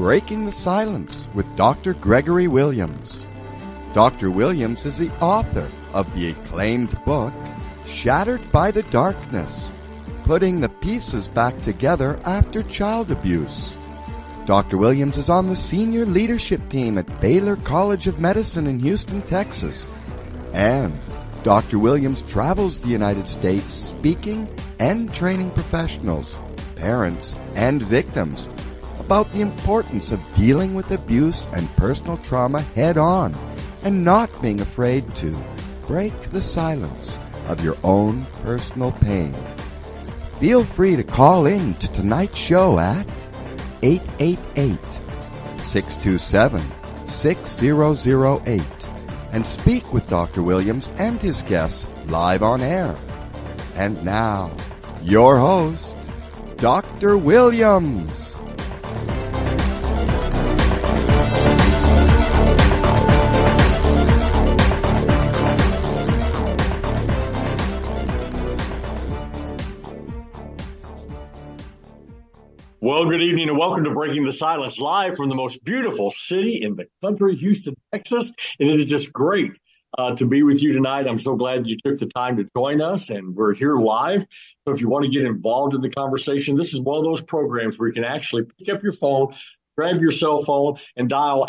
Breaking the Silence with Dr. Gregory Williams. Dr. Williams is the author of the acclaimed book, Shattered by the Darkness, Putting the Pieces Back Together After Child Abuse. Dr. Williams is on the senior leadership team at Baylor College of Medicine in Houston, Texas. And Dr. Williams travels the United States speaking and training professionals, parents, and victims about the importance of dealing with abuse and personal trauma head-on and not being afraid to break the silence of your own personal pain. Feel free to call in to tonight's show at 888-627-6008 and speak with Dr. Williams and his guests live on air. And now, your host, Dr. Williams. Well, good evening and welcome to Breaking the Silence, live from the most beautiful city in the country, Houston, Texas. And it is just great to be with you tonight. I'm so glad you took the time to join us, and we're here live. So if you want to get involved in the conversation, this is one of those programs where you can actually pick up your phone, grab your cell phone, and dial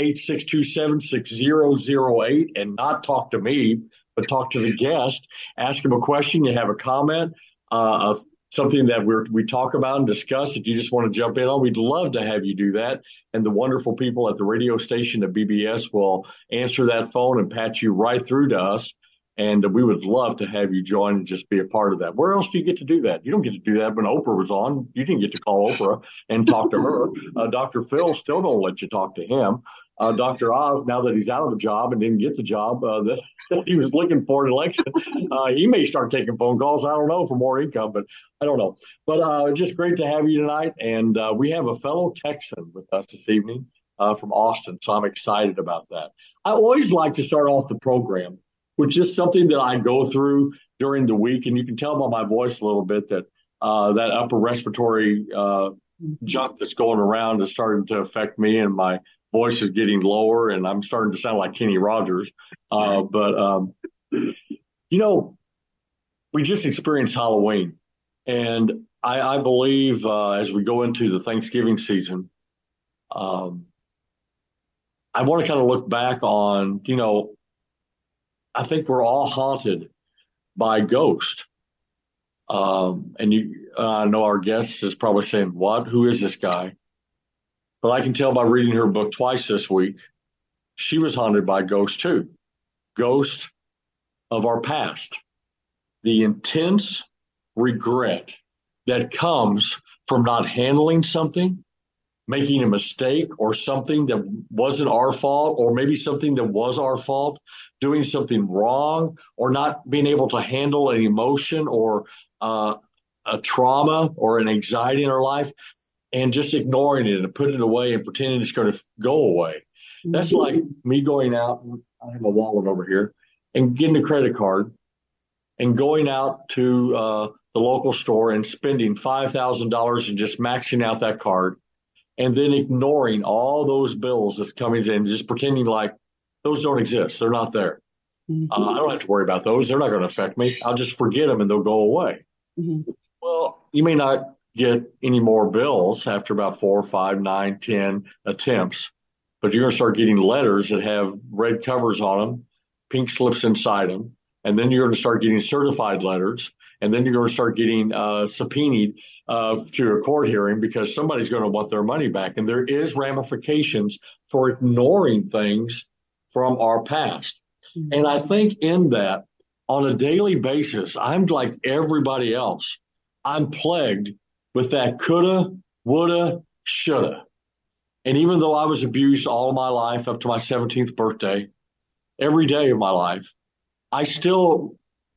888-627-6008 and not talk to me, but talk to the guest. Ask him a question. You have a comment, something that we talk about and discuss. If you just want to jump in on, we'd love to have you do that. And the wonderful people at the radio station at BBS will answer that phone and patch you right through to us. And we would love to have you join and just be a part of that. Where else do you get to do that? You don't get to do that when Oprah was on. You didn't get to call Oprah and talk to her. Dr. Phil still don't let you talk to him. Dr. Oz, now that he's out of the job and didn't get the job that he was looking for an election, he may start taking phone calls. I don't know, for more income, but I don't know. But just great to have you tonight. And we have a fellow Texan with us this evening from Austin, so I'm excited about that. I always like to start off the program with just something that I go through during the week. And you can tell by my voice a little bit that that upper respiratory junk that's going around is starting to affect me, and my voice is getting lower, and I'm starting to sound like Kenny Rogers. But we just experienced Halloween. And I believe as we go into the Thanksgiving season, I want to kind of look back on, I think we're all haunted by ghosts. And I know our guest is probably saying, what? Who is this guy? But I can tell by reading her book twice this week, she was haunted by ghosts too. Ghosts of our past. The intense regret that comes from not handling something, making a mistake, or something that wasn't our fault, or maybe something that was our fault, doing something wrong, or not being able to handle an emotion or a trauma or an anxiety in our life, and just ignoring it and putting it away and pretending it's going to go away. That's like me going out, I have a wallet over here, and getting a credit card and going out to the local store and spending $5,000 and just maxing out that card, and then ignoring all those bills that's coming in, just pretending like those don't exist. They're not there. I don't have to worry about those. They're not going to affect me. I'll just forget them and they'll go away. Well, you may not get any more bills after about 4, 5, 9, 10 attempts, but you're going to start getting letters that have red covers on them, pink slips inside them, and then you're going to start getting certified letters, and then you're going to start getting subpoenaed to a court hearing because somebody's going to want their money back. And there is ramifications for ignoring things from our past. And I think in that, on a daily basis, I'm like everybody else. I'm plagued with that coulda, woulda, shoulda. And even though I was abused all my life up to my 17th birthday, every day of my life, I still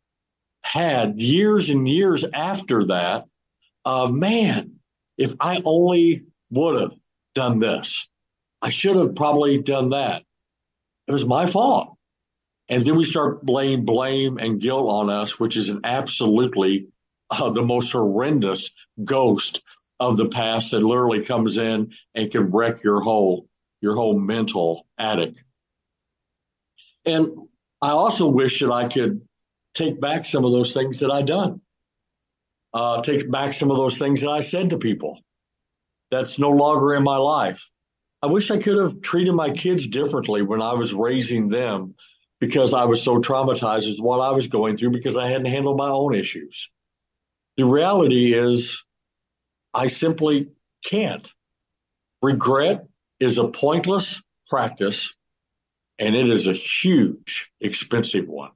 had years and years after that of, man, if I only would have done this, I should have probably done that. It was my fault. And then we start laying blame and guilt on us, which is an absolutely the most horrendous ghost of the past that literally comes in and can wreck your whole mental attic. And I also wish that I could take back some of those things that I done, take back some of those things that I said to people that's no longer in my life. I wish I could have treated my kids differently when I was raising them because I was so traumatized with what I was going through because I hadn't handled my own issues. The reality is I simply can't. Regret is a pointless practice, and it is a huge, expensive one.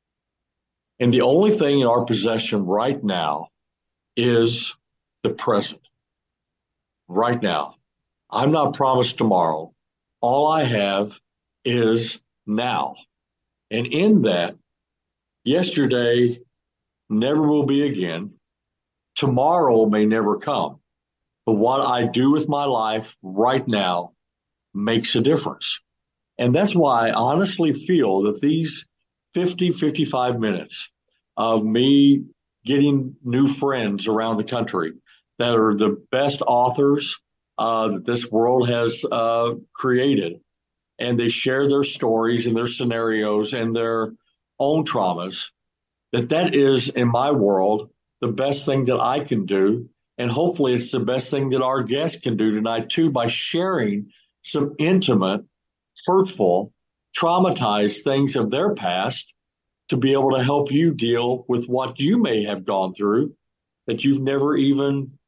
And the only thing in our possession right now is the present. Right now. I'm not promised tomorrow. All I have is now. And in that, yesterday never will be again. Tomorrow may never come. But what I do with my life right now makes a difference. And that's why I honestly feel that these 50, 55 minutes of me getting new friends around the country that are the best authors that this world has created, and they share their stories and their scenarios and their own traumas, that is, in my world, the best thing that I can do. And hopefully it's the best thing that our guests can do tonight, too, by sharing some intimate, hurtful, traumatized things of their past to be able to help you deal with what you may have gone through that you've never even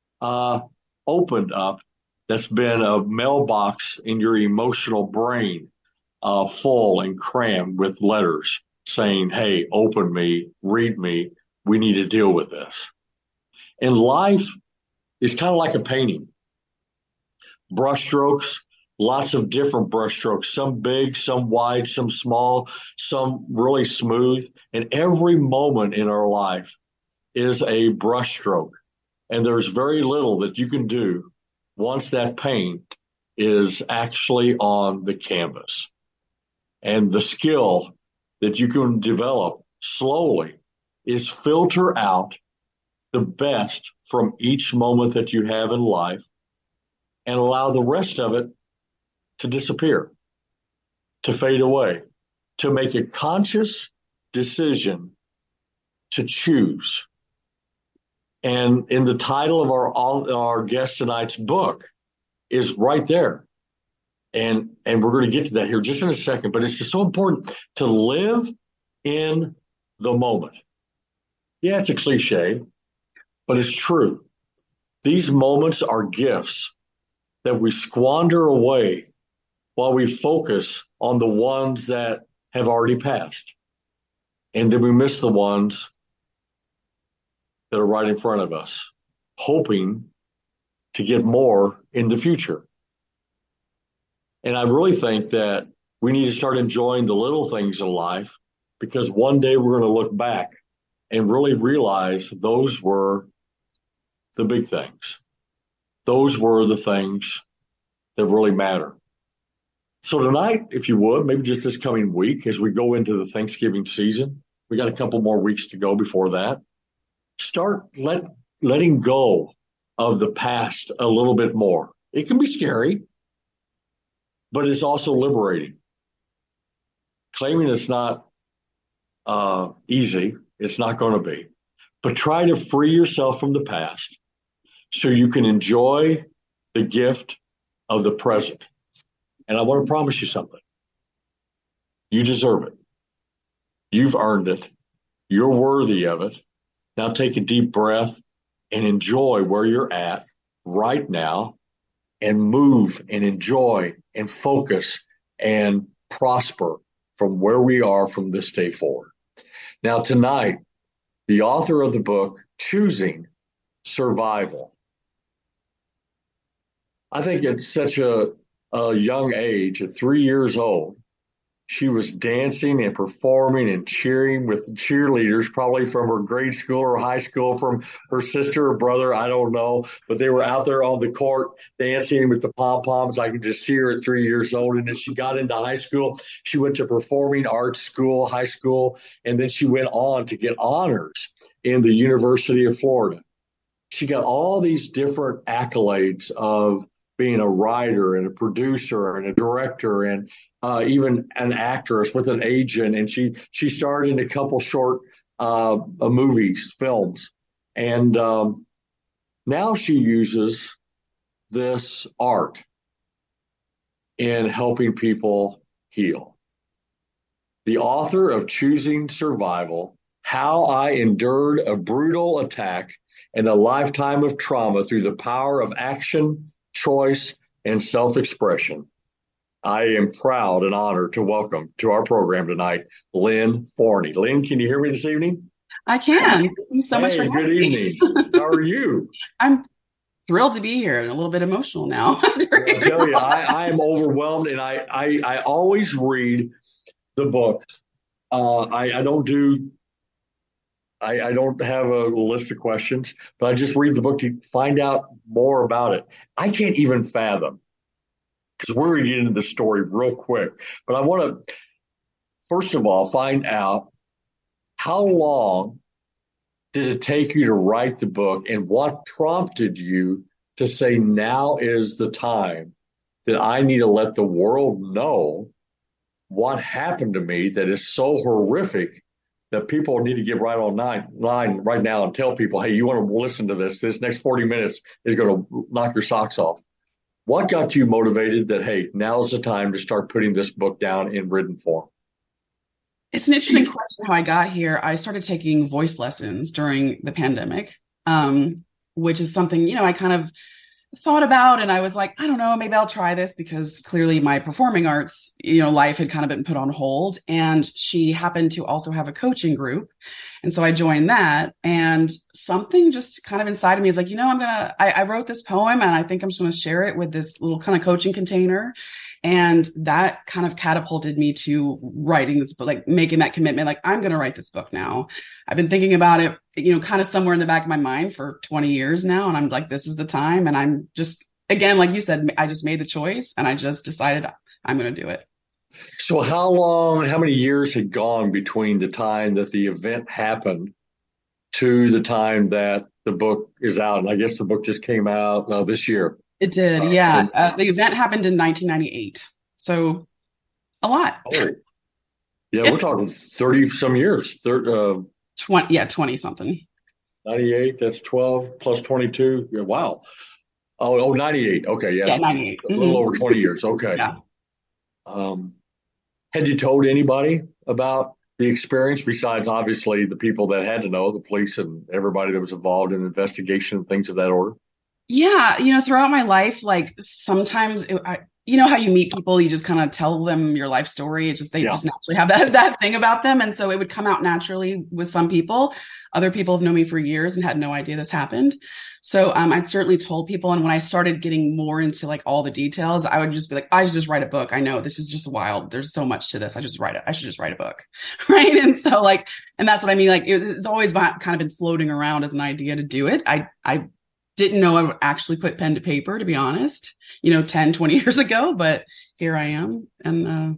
opened up, that's been a mailbox in your emotional brain, full and crammed with letters saying, hey, open me, read me, we need to deal with this. And life is kind of like a painting. Brushstrokes, lots of different brushstrokes, some big, some wide, some small, some really smooth. And every moment in our life is a brushstroke. And there's very little that you can do once that paint is actually on the canvas. And the skill that you can develop slowly is filter out the best from each moment that you have in life and allow the rest of it to disappear, to fade away, to make a conscious decision to choose. And in the title of our guest tonight's book is right there. And we're going to get to that here just in a second, but it's just so important to live in the moment. Yeah, it's a cliche, but it's true. These moments are gifts that we squander away while we focus on the ones that have already passed. And then we miss the ones that are right in front of us, hoping to get more in the future. And I really think that we need to start enjoying the little things in life, because one day we're going to look back and really realize those were the big things. Those were the things that really matter. So tonight, if you would, maybe just this coming week, as we go into the Thanksgiving season, we got a couple more weeks to go before that. Start letting go of the past a little bit more. It can be scary, but it's also liberating. Claiming it's not easy. It's not going to be. But try to free yourself from the past so you can enjoy the gift of the present. And I want to promise you something. You deserve it. You've earned it. You're worthy of it. Now take a deep breath and enjoy where you're at right now, and move and enjoy and focus and prosper from where we are from this day forward. Now tonight, the author of the book, Choosing Survival. I think at such a young age, at 3 years old, she was dancing and performing and cheering with cheerleaders, probably from her grade school or high school, from her sister or brother, I don't know. But they were out there on the court dancing with the pom-poms. I could just see her at 3 years old. And as she got into high school, she went to performing arts school, high school, and then she went on to get honors in the University of Florida. she got all these different accolades of being a writer and a producer and a director and even an actress with an agent. And she starred in a couple short movies, films. And now she uses this art in helping people heal. The author of Choosing Survival: How I Endured a Brutal Attack and a Lifetime of Trauma Through the Power of Action, Choice, and Self-Expression. I am proud and honored to welcome to our program tonight, Lynn Forney. Lynn, can you hear me this evening? I can. Thank you so much for having good evening. How are you? I'm thrilled to be here and a little bit emotional now. I'll tell you, I am overwhelmed, and I always read the books. I don't do. I don't have a list of questions, but I just read the book to find out more about it. I can't even fathom, because we're going to get into the story real quick. But I want to, first of all, find out how long did it take you to write the book, and what prompted you to say now is the time that I need to let the world know what happened to me that is so horrific that people need to get right online right now and tell people, hey, you want to listen to this? This next 40 minutes is going to knock your socks off. What got you motivated that, hey, now's the time to start putting this book down in written form? It's an interesting question how I got here. I started taking voice lessons during the pandemic, which is something, I kind of thought about, and I was like, I don't know, maybe I'll try this, because clearly my performing arts, life had kind of been put on hold. And she happened to also have a coaching group. And so I joined that, and something just kind of inside of me is like, I wrote this poem, and I think I'm just going to share it with this little kind of coaching container. And that kind of catapulted me to writing this book, like making that commitment, like I'm going to write this book now. I've been thinking about it, kind of somewhere in the back of my mind for 20 years now. And I'm like, this is the time. And I'm just, again, like you said, I just made the choice, and I just decided I'm going to do it. So how many years had gone between the time that the event happened to the time that the book is out? And I guess the book just came out this year. It did, yeah. The event happened in 1998, so a lot. Oh. Yeah, we're talking 30 some years. 20 something. 98, that's 12 plus 22. Yeah, wow. Oh, 98. Okay, yes. Yeah, 98. A little over 20 years. Okay. Yeah. Had you told anybody about the experience besides obviously the people that had to know, the police and everybody that was involved in the investigation and things of that order? Yeah, throughout my life, like sometimes, how you meet people, you just kind of tell them your life story. It's just, they just naturally have that thing about them. And so it would come out naturally with some people. Other people have known me for years and had no idea this happened. So I certainly told people. And when I started getting more into like all the details, I would just be like, I should just write a book. I know this is just wild. There's so much to this. I should just write a book. Right. And so and that's what I mean. Like it's always kind of been floating around as an idea to do it. I didn't know I would actually put pen to paper, to be honest, 10, 20 years ago, but here I am. And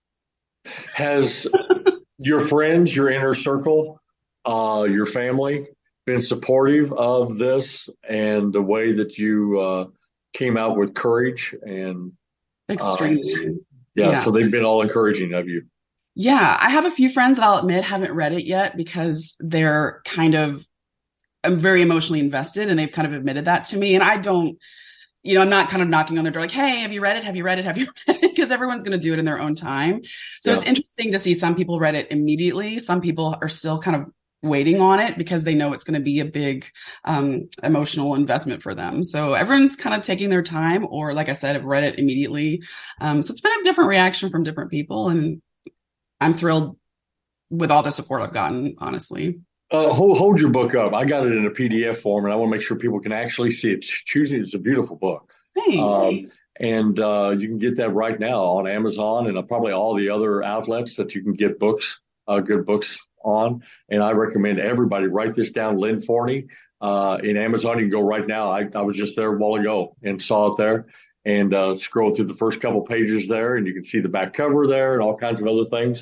has your friends, your inner circle, your family been supportive of this and the way that you came out with courage? And extremely. So they've been all encouraging of you. Yeah, I have a few friends that I'll admit haven't read it yet, because they're I'm very emotionally invested, and they've kind of admitted that to me. And I don't, I'm not kind of knocking on their door like, hey, have you read it? Have you read it? Have you read it? Because everyone's going to do it in their own time. So It's interesting to see some people read it immediately. Some people are still kind of waiting on it because they know it's going to be a big emotional investment for them. So everyone's kind of taking their time, or like I said, have read it immediately. So it's been a different reaction from different people. And I'm thrilled with all the support I've gotten, honestly. Hold your book up. I got it in a PDF form, and I want to make sure people can actually see it. Choosing is a beautiful book. Thanks. And you can get that right now on Amazon and probably all the other outlets that you can get books, good books on. And I recommend everybody write this down, Lynn Forney. In Amazon, you can go right now. I was just there a while ago and saw it there, and scroll through the first couple pages there, and you can see the back cover there and all kinds of other things.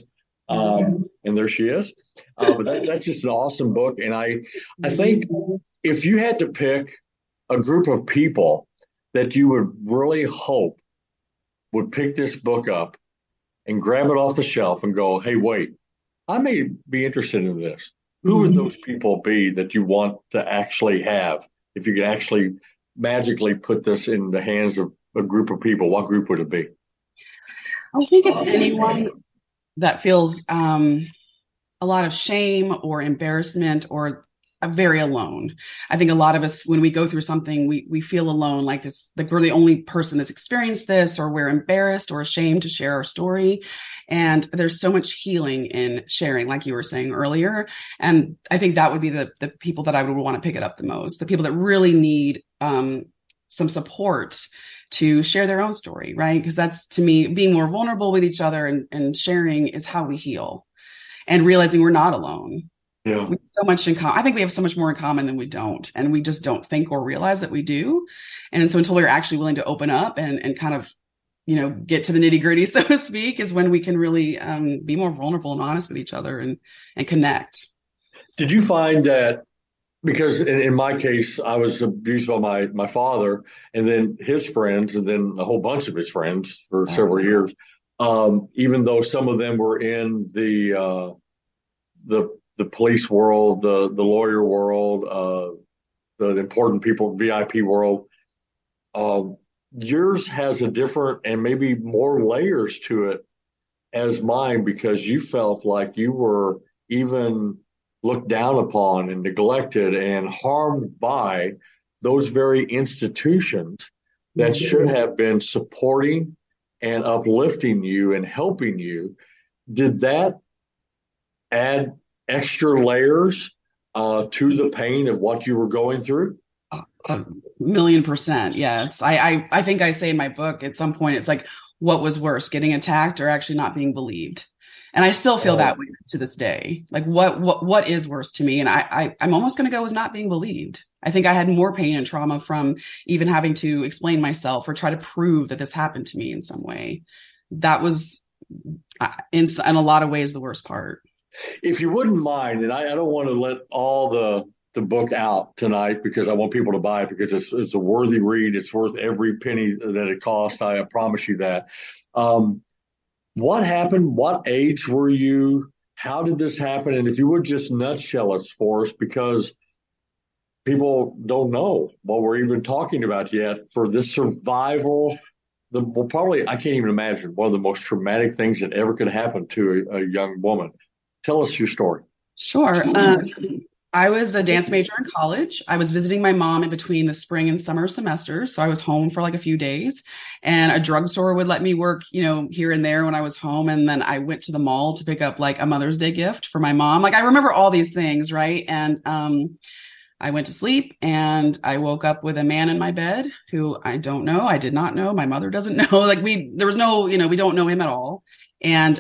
And there she is. But that's just an awesome book. And I think if you had to pick a group of people that you would really hope would pick this book up and grab it off the shelf and go, hey, wait, I may be interested in this. Who would those people be that you want to actually have? If you could actually magically put this in the hands of a group of people, what group would it be? I think it's anyone that feels a lot of shame or embarrassment or very alone. I think a lot of us, when we go through something, we feel alone, like this, like we're the only person that's experienced this, or we're embarrassed or ashamed to share our story. And there's so much healing in sharing, like you were saying earlier. And I think that would be the people that I would want to pick it up the most, the people that really need some support to share their own story, right? Because that's, to me, being more vulnerable with each other and sharing is how we heal, and realizing we're not alone. Yeah. We have so much in common. I think we have so much more in common than we don't. And we just don't think or realize that we do. And so until we're actually willing to open up and kind of, get to the nitty gritty, so to speak, is when we can really be more vulnerable and honest with each other and connect. Did you find that, because in my case, I was abused by my father and then his friends and then a whole bunch of his friends for several years, even though some of them were in the police world, the lawyer world, the important people, VIP world. Yours has a different and maybe more layers to it as mine, because you felt like you were even looked down upon and neglected and harmed by those very institutions that should have been supporting and uplifting you and helping you. Did that add extra layers to the pain of what you were going through? 1,000,000%. Yes. I think I say in my book at some point, it's like, what was worse, getting attacked or actually not being believed? And I still feel that way to this day. Like what is worse to me? And I'm almost going to go with not being believed. I think I had more pain and trauma from even having to explain myself or try to prove that this happened to me in some way. That was in a lot of ways the worst part. If you wouldn't mind, and I don't want to let all the book out tonight because I want people to buy it, because it's a worthy read. It's worth every penny that it cost. I promise you that. What happened? What age were you? How did this happen? And if you would just nutshell it for us, because people don't know what we're even talking about yet, for this survival. Probably, I can't even imagine, one of the most traumatic things that ever could happen to a young woman. Tell us your story. Sure. I was a dance major in college. I was visiting my mom in between the spring and summer semesters. So I was home for like a few days, and a drugstore would let me work, here and there when I was home. And then I went to the mall to pick up like a Mother's Day gift for my mom. Like, I remember all these things. Right. And, I went to sleep and I woke up with a man in my bed who I don't know. I did not know. My mother doesn't know. Like, there was no, we don't know him at all. And,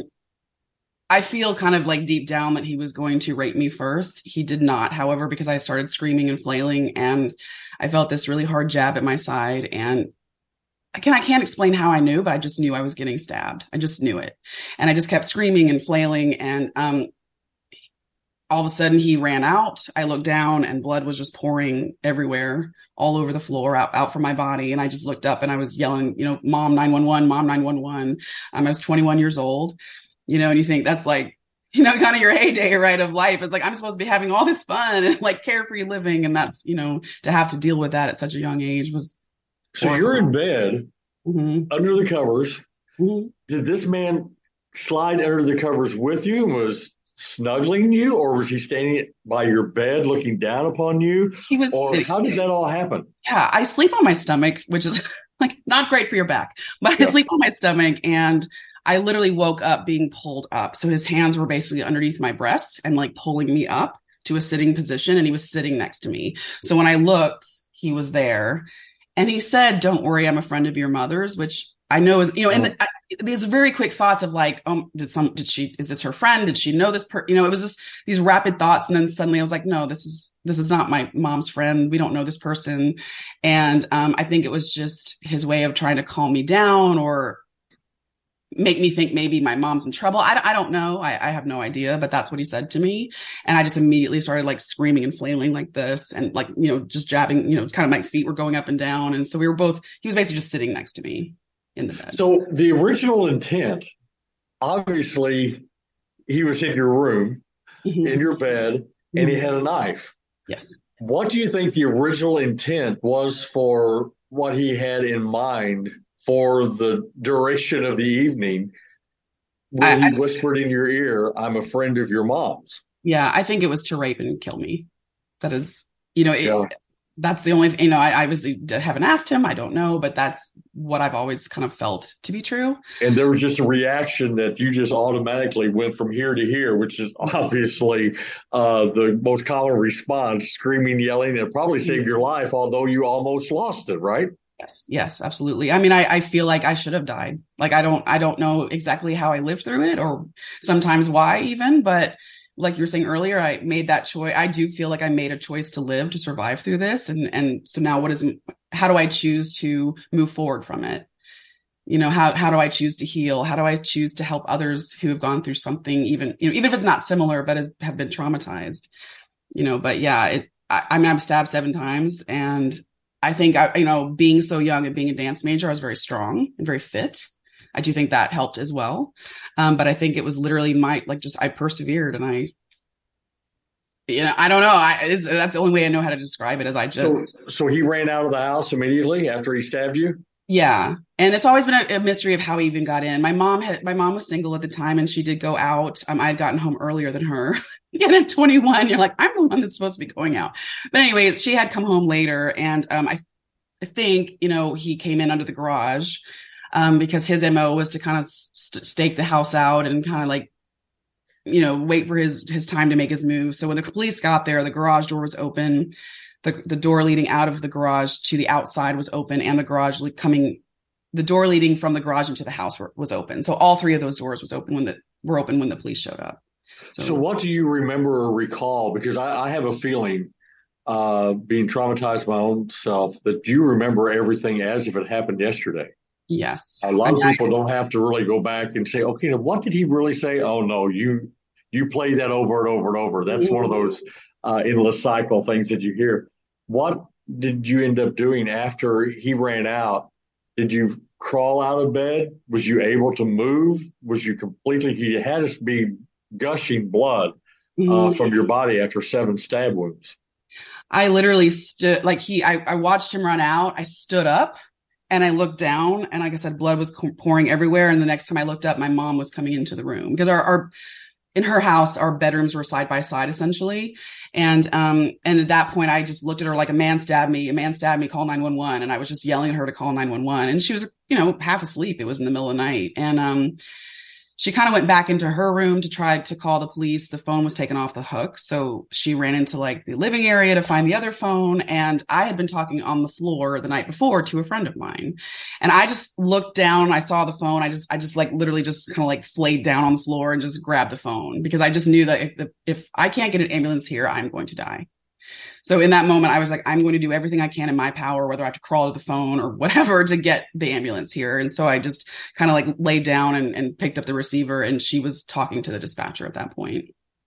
I feel kind of like deep down that he was going to rape me first. He did not, however, because I started screaming and flailing, and I felt this really hard jab at my side. And I can't explain how I knew, but I just knew I was getting stabbed. I just knew it. And I just kept screaming and flailing. And all of a sudden he ran out. I looked down and blood was just pouring everywhere, all over the floor, out from my body. And I just looked up and I was yelling, Mom 911, Mom 911. I was 21 years old. And you think that's like, kind of your heyday, right, of life. It's like, I'm supposed to be having all this fun and like carefree living. And that's, to have to deal with that at such a young age was. So awesome. You're in bed under the covers. Mm-hmm. Did this man slide under the covers with you and was snuggling you, or was he standing by your bed looking down upon you? He was. Or how did that all happen? Yeah, I sleep on my stomach, which is like not great for your back, but I sleep on my stomach, and I literally woke up being pulled up. So his hands were basically underneath my breast and like pulling me up to a sitting position. And he was sitting next to me. So when I looked, he was there, and he said, "Don't worry, I'm a friend of your mother's," which I know is, and these very quick thoughts of like, is this her friend? Did she know this it was just these rapid thoughts. And then suddenly I was like, no, this is not my mom's friend. We don't know this person. And I think it was just his way of trying to calm me down, or make me think maybe my mom's in trouble. I don't know. I have no idea, but that's what he said to me. And I just immediately started like screaming and flailing like this and like, just jabbing, kind of my feet were going up and down. And so he was basically just sitting next to me in the bed. So the original intent, obviously, he was in your room, in your bed, and he had a knife. Yes. What do you think the original intent was for what he had in mind for the duration of the evening when he whispered in your ear, "I'm a friend of your mom's"? Yeah, I think it was to rape and kill me. That is, that's the only thing, I obviously haven't asked him. I don't know, but that's what I've always kind of felt to be true. And there was just a reaction that you just automatically went from here to here, which is obviously the most common response, screaming, yelling, and it probably saved your life, although you almost lost it, right? Yes, absolutely. I mean, I feel like I should have died. Like, I don't know exactly how I lived through it or sometimes why even, but like you were saying earlier, I made that choice. I do feel like I made a choice to live, to survive through this. And so now how do I choose to move forward from it? How do I choose to heal? How do I choose to help others who have gone through something, even if it's not similar, but have been traumatized, but yeah, I mean, I'm stabbed 7 times and I think being so young and being a dance major, I was very strong and very fit. I do think that helped as well. But I think it was literally I persevered and I don't know. That's the only way I know how to describe it is I just. So he ran out of the house immediately after he stabbed you? Yeah. And it's always been a mystery of how he even got in. My mom was single at the time and she did go out. I had gotten home earlier than her. Again, at 21, you're like, I'm the one that's supposed to be going out. But anyways, she had come home later and I think, he came in under the garage. Because his MO was to kind of stake the house out and kind of like, wait for his time to make his move. So when the police got there, the garage door was open. The door leading out of the garage to the outside was open and the door leading from the garage into the house was open. So all 3 of those doors were open when the police showed up. So what do you remember or recall? Because I have a feeling, being traumatized my own self, that you remember everything as if it happened yesterday. Yes. A lot of people don't have to really go back and say, okay, now what did he really say? Oh, no, you play that over and over and over. That's one of those endless cycle things that you hear. What did you end up doing after he ran out? Did you crawl out of bed? Was you able to move? Was you you had to be gushing blood from your body after 7 stab wounds? I literally stood, I watched him run out. I stood up. And I looked down and like I said, blood was pouring everywhere. And the next time I looked up, my mom was coming into the room because in her house, our bedrooms were side by side essentially. And at that point I just looked at her like a man stabbed me, call 911. And I was just yelling at her to call 911 and she was, half asleep. It was in the middle of the night. And, she kind of went back into her room to try to call the police. The phone was taken off the hook. So she ran into the living area to find the other phone. And I had been talking on the floor the night before to a friend of mine. And I just looked down. I saw the phone. I just literally just kind of flayed down on the floor and just grabbed the phone because I just knew that if I can't get an ambulance here, I'm going to die. So in that moment, I was like, I'm going to do everything I can in my power, whether I have to crawl to the phone or whatever to get the ambulance here. And so I just kind of laid down and picked up the receiver and she was talking to the dispatcher at that point.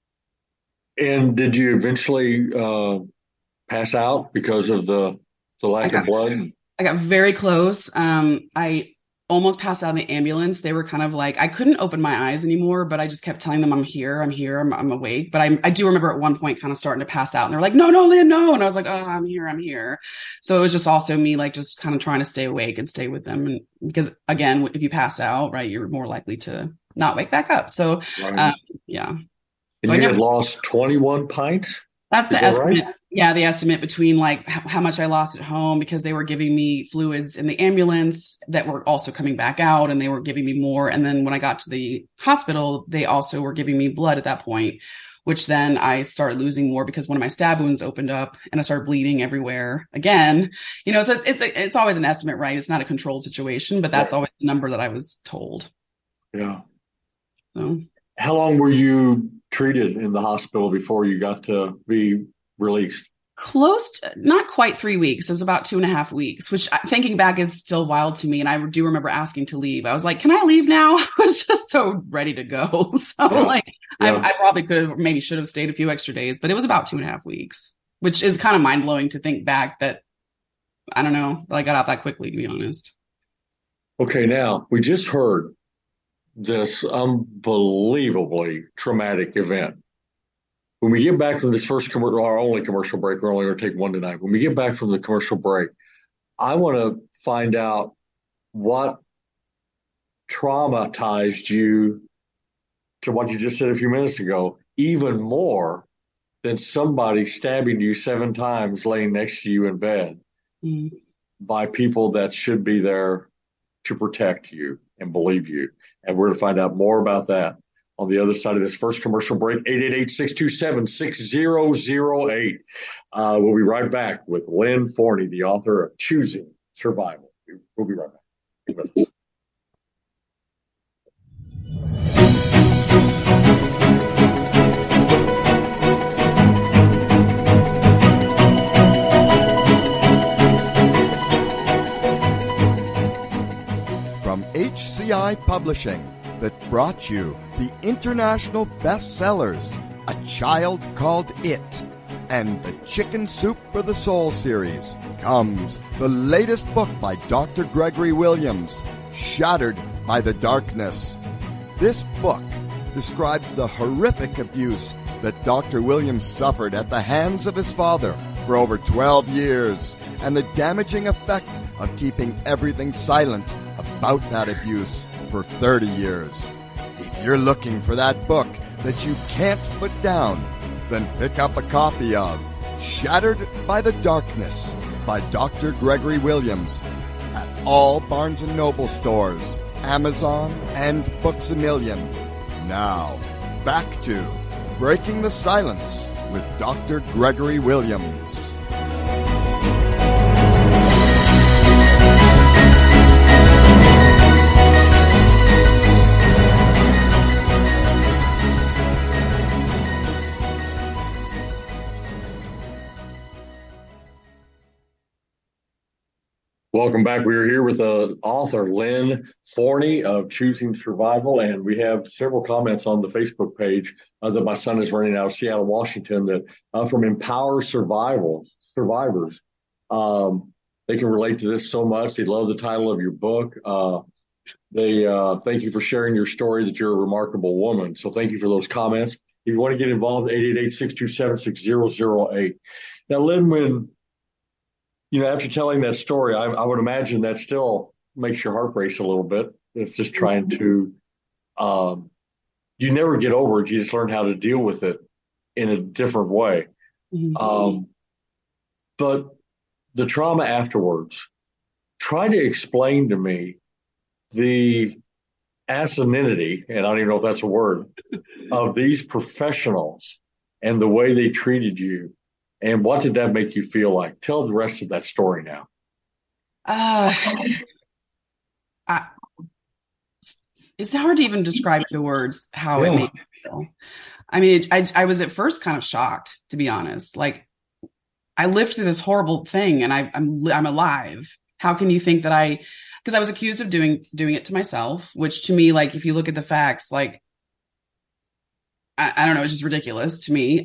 And did you eventually pass out because of the lack of blood? I got very close. I almost passed out in the ambulance. They were kind of I couldn't open my eyes anymore, but I just kept telling them, I'm here, I'm awake. But I do remember at one point kind of starting to pass out and they're like, no, Lynn, no. And I was like, oh, I'm here. So it was just also me just kind of trying to stay awake and stay with them. And because again, if you pass out, right, you're more likely to not wake back up. So, right. Yeah. And so you had lost 21 pints? That's the estimate. Right? Yeah, the estimate between how much I lost at home because they were giving me fluids in the ambulance that were also coming back out and they were giving me more. And then when I got to the hospital, they also were giving me blood at that point, which then I started losing more because one of my stab wounds opened up and I started bleeding everywhere again. So it's always an estimate, right? It's not a controlled situation, but that's always the number that I was told. Yeah. So how long were you treated in the hospital before you got to be released? not quite 3 weeks. It was about 2.5 weeks, which thinking back is still wild to me. And I do remember asking to leave. I was like, can I leave now? I was just so ready to go. So I probably should have stayed a few extra days, but it was about 2.5 weeks, which is kind of mind blowing to think back that, I don't know, that I got out that quickly, to be honest. Okay. Now we just heard this unbelievably traumatic event. When we get back from this our only commercial break, we're only going to take one tonight. When we get back from the commercial break, I want to find out what traumatized you to what you just said a few minutes ago, even more than somebody stabbing you 7 times laying next to you in bed by people that should be there to protect you and believe you. And we're going to find out more about that on the other side of this first commercial break. 888-627-6008. We'll be right back with Lynn Forney, the author of Choosing Survival. We'll be right back. Be with us. From HCI Publishing, that brought you the international bestsellers, A Child Called It, and the Chicken Soup for the Soul series, comes the latest book by Dr. Gregory Williams, Shattered by the Darkness. This book describes the horrific abuse that Dr. Williams suffered at the hands of his father for over 12 years, and the damaging effect of keeping everything silent about that abuse for 30 years. If you're looking for that book that you can't put down, then pick up a copy of Shattered by the Darkness by Dr. Gregory Williams at all Barnes & Noble stores, Amazon, and Books A Million. Now, back to Breaking the Silence with Dr. Gregory Williams. Welcome back. We are here with author Lynn Forney of Choosing Survival, and we have several comments on the Facebook page that my son is running out of Seattle, Washington, that from Empower Survivors. They can relate to this so much. They love the title of your book. They thank you for sharing your story, that you're a remarkable woman. So thank you for those comments. If you want to get involved, 888-627-6008. Now, Lynn, when after telling that story, I would imagine that still makes your heart race a little bit. It's just trying to, you never get over it. You just learn how to deal with it in a different way. Mm-hmm. But the trauma afterwards, try to explain to me the asininity, and I don't even know if that's a word, of these professionals and the way they treated you. And what did that make you feel like? Tell the rest of that story now. It's hard to even describe the words how it made me feel. I mean, I was at first kind of shocked, to be honest. Like, I lived through this horrible thing, and I'm alive. How can you think that because I was accused of doing it to myself, which to me, like, if you look at the facts, like, I don't know, it's just ridiculous to me.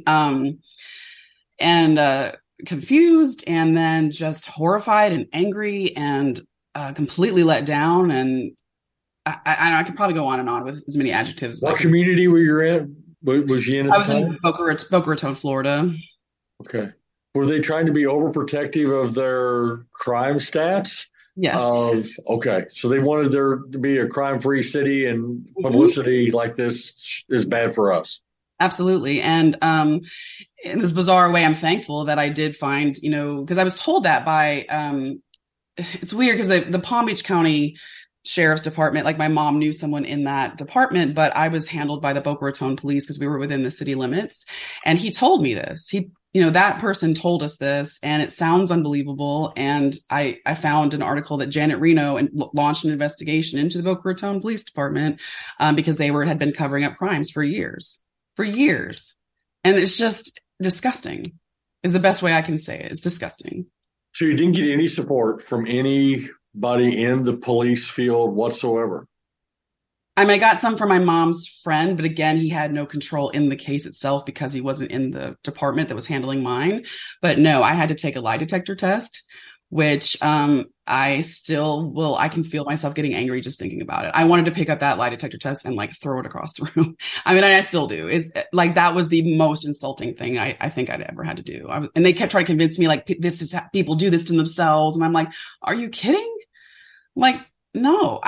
And confused, and then just horrified and angry, and completely let down. And I could probably go on and on with as many adjectives. What community were you in? Was you in? I was in Boca Raton, Florida. Okay. Were they trying to be overprotective of their crime stats? Yes. Okay. So they wanted there to be a crime-free city, and publicity like this is bad for us. Absolutely. And in this bizarre way, I'm thankful that I did find, because I was told that by, it's weird because the Palm Beach County Sheriff's Department, like, my mom knew someone in that department, but I was handled by the Boca Raton police because we were within the city limits. And he told me this. That person told us this, and it sounds unbelievable. And I found an article that Janet Reno launched an investigation into the Boca Raton Police Department because they had been covering up crimes for years. And it's just disgusting. is the best way I can say it. It's disgusting. So you didn't get any support from anybody in the police field whatsoever? I mean, I got some from my mom's friend, but again, he had no control in the case itself because he wasn't in the department that was handling mine. But no, I had to take a lie detector test, which I still will. I can feel myself getting angry just thinking about it. I wanted to pick up that lie detector test and like throw it across the room. I mean, I still do. It's like that was the most insulting thing I think I'd ever had to do. And they kept trying to convince me like this is how people do this to themselves, and I'm like, are you kidding? Like, no,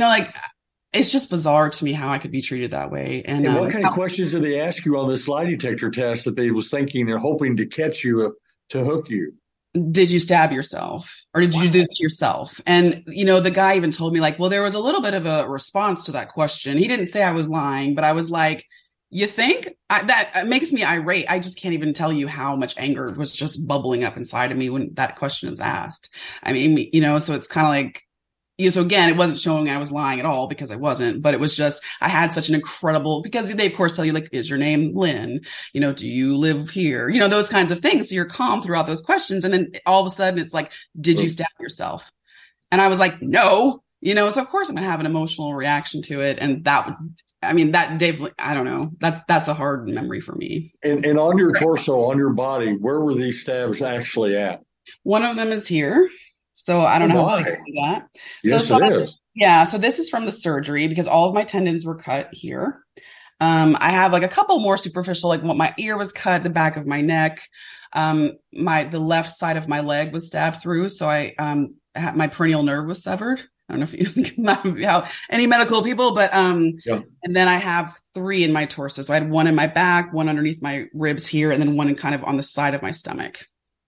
it's just bizarre to me how I could be treated that way. And what kind of questions did they ask you on this lie detector test that they was thinking they're hoping to catch you to hook you? Did you stab yourself or did you do this to yourself? And, the guy even told me like, well, there was a little bit of a response to that question. He didn't say I was lying, but I was like, you think that makes me irate. I just can't even tell you how much anger was just bubbling up inside of me when that question is asked. I mean, so it's kind of like, so again, it wasn't showing I was lying at all because I wasn't, but it was just, I had such an incredible, because they of course tell you like, is your name Lynn? Do you live here? Those kinds of things. So you're calm throughout those questions. And then all of a sudden it's like, did you stab yourself? And I was like, no, so of course I'm going to have an emotional reaction to it. And that definitely, I don't know. That's a hard memory for me. And on your torso, on your body, where were these stabs actually at? One of them is here. So I don't know how I can do that. Yes, it is. Yeah. So this is from the surgery because all of my tendons were cut here. I have like a couple more superficial, like what my ear was cut, the back of my neck. The left side of my leg was stabbed through. So my peroneal nerve was severed. I don't know if you how any medical people, but yeah. And then I have 3 in my torso. So I had 1 in my back, 1 underneath my ribs here, and then 1 kind of on the side of my stomach.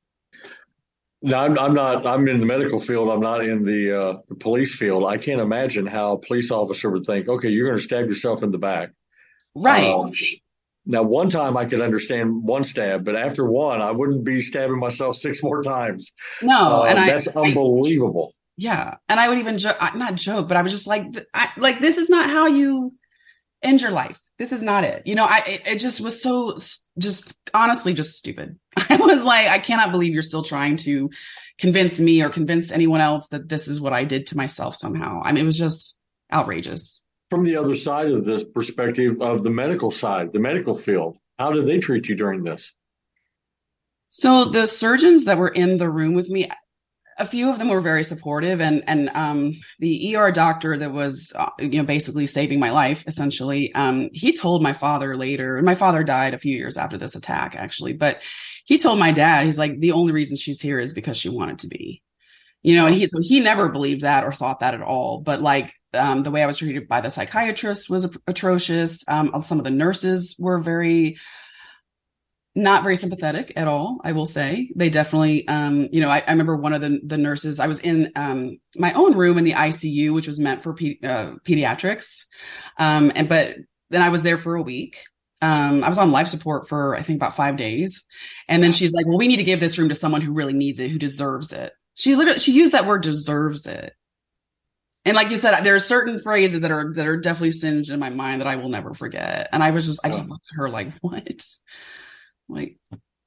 No, I'm not. I'm in the medical field. I'm not in the police field. I can't imagine how a police officer would think, okay, you're going to stab yourself in the back. Right. Now, one time I could understand 1 stab, but after 1, I wouldn't be stabbing myself 6 more times. No. And that's unbelievable. Yeah. And I would even not joke, but I was just like, this is not how you end your life. This is not it. It just was so just honestly just stupid. I was like, I cannot believe you're still trying to convince me or convince anyone else that this is what I did to myself somehow. I mean, it was just outrageous. From the other side of this perspective of the medical side, the medical field, how did they treat you during this? So the surgeons that were in the room with me, a few of them were very supportive, and the ER doctor that was basically saving my life essentially, he told my father later, and my father died a few years after this attack actually, but he told my dad, he's like, the only reason she's here is because she wanted to be, and he never believed that or thought that at all. But like the way I was treated by the psychiatrist was atrocious. Some of the nurses were not very sympathetic at all, I will say. They definitely, I remember one of the nurses, I was in my own room in the ICU, which was meant for pediatrics. But then I was there for a week. I was on life support for, I think, about 5 days. And then she's like, well, we need to give this room to someone who really needs it, who deserves it. She used that word, deserves it. And like you said, there are certain phrases that are definitely singed in my mind that I will never forget. And I just looked at her like, what? Like,